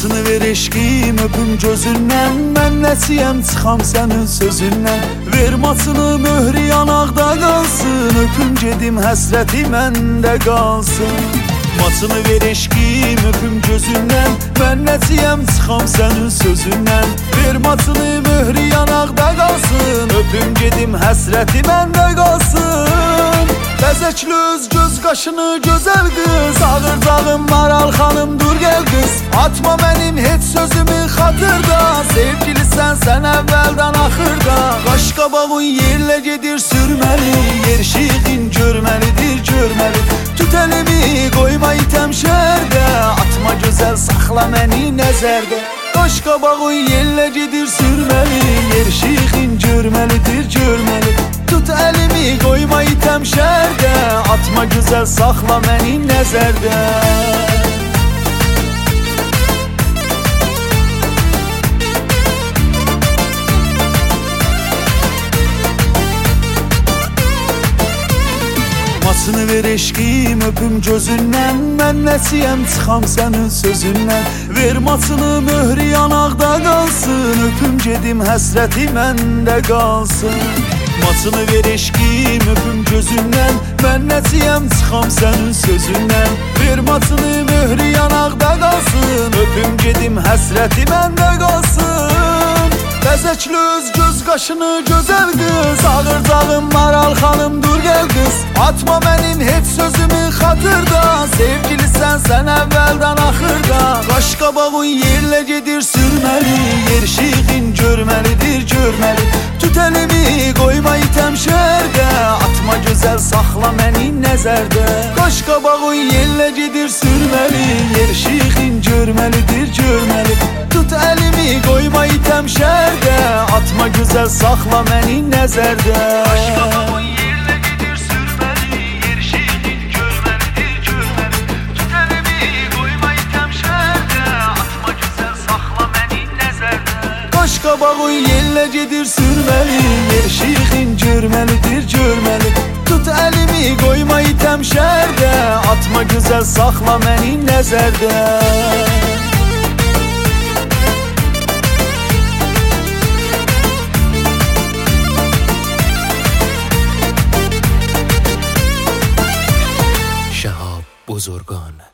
Maçını ver eşqim öpüm gözündən, mən nəsiyəm çıxam sənin sözündən. Ver maçını möhrü yanaqda qalsın, öpüm gedim həsrəti məndə qalsın. Maçını ver eşqim öpüm gözündən, mən nəsiyəm çıxam sənin sözündən. Ver maçını möhrü yanaqda qalsın, öpüm gedim həsrəti məndə qalsın. Bəzəkli öz göz qaşını gözəl qız, ağırcağım maral xanım dur gəl qız. Atma mənim heç sözümü xatırda, sevgilisən sən əvvəldən axırda. Qaşqabağın yerlə gedir sürməli, yer şiğin görməlidir görməli. Tut əlimi qoyma itəm şərdə, atma gözəl saxla məni nəzərdə. Qaşqabağın yerlə gedir sürməli, yer şiğin görməlidir görməli. Tut əlimi qoyma itəm şərdə, atma gözəl saxla məni nəzərdə. Maçını ver eşqim öpüm gözündən, mən nəsiyəm çıxam sənin sözündən. Ver maçını möhrü yanaqda qalsın, öpüm gedim həsrəti məndə qalsın. Maçını ver eşqim öpüm gözündən, mən nəsiyəm çıxam sənin sözündən. Ver maçını möhrü yanaqda qalsın, öpüm gedim həsrəti məndə qalsın. Bəzəkli öz göz qaşını gözəl qız, ağırcağım maral xanım dur gəl qız. Atma mənim heç sözümü xatırda, sevgilisən sən əvvəldən axırda. Qaşqabağın yerlə gedir sürməli, yer şiğin görməlidir görməli. Tut əlimi qoyma itəm şərdə, atma gözəl saxla məni nəzərdə. Qaşqabağın yerlə gedir sürməli, yer şiğin görməlidir görməli. Tut əlimi qoyma itəm şərdə, atma gözəl saxla məni nəzərdə. Qaşqabağın yerlə gedir sürməli, yer şiğin görməlidir görməli. Tut əlimi qoyma itəm şərdə, atma gözəl saxla məni nəzərdə. Qaşqabağın yerlə gedir sürməli, yer şiğin görməlidir görməli. Tut əlimi qoyma itəm şərdə, atma gözəl saxla məni nəzərdə. بزرگان